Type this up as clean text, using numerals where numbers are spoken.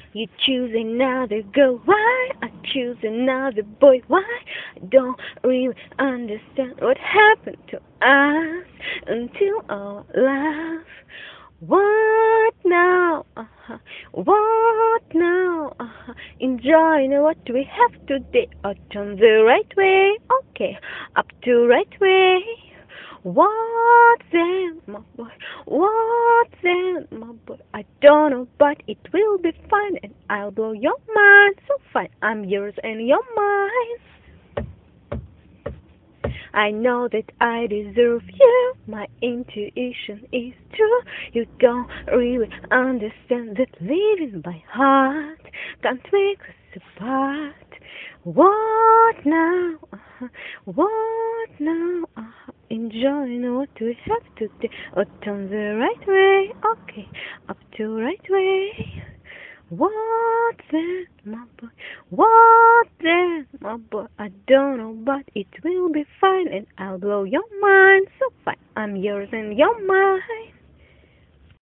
You choose another girl, why? I choose another boy, why? I don't really understand what happened to us until our life. What now? What now? Enjoying what we have today. Out on the right way, okay. Up to right way. What then, my boy? What then, my boy? I don't know, but it will be fine, and I'll blow your mind so fine. I'm yours and you're mine. I know that I deserve you. My intuition is true. You don't really understand that living by heart can't make us apart. What now? What now? Enjoying what we have today. Out on the right way, okay. Up to right way. What then, my boy? What then, my boy? I don't know, but it will be fine, and I'll blow your mind so fine. I'm yours and you're mine.